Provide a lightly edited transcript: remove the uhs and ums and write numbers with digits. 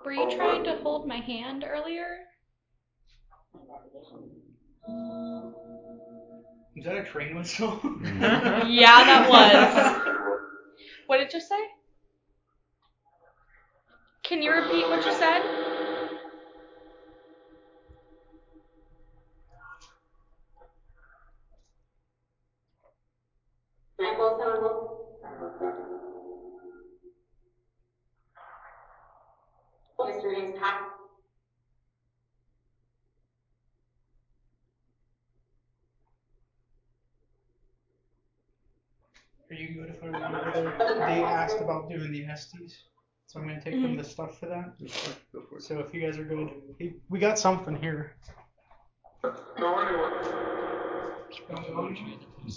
Were you trying to hold my hand earlier? Is that a train whistle? Yeah, that was. What did you say? Can you repeat what you said? Are you good if I run over there? They asked about doing the Estes, so I'm gonna take them the stuff for that. Go for it. So if you guys are good, we got something here.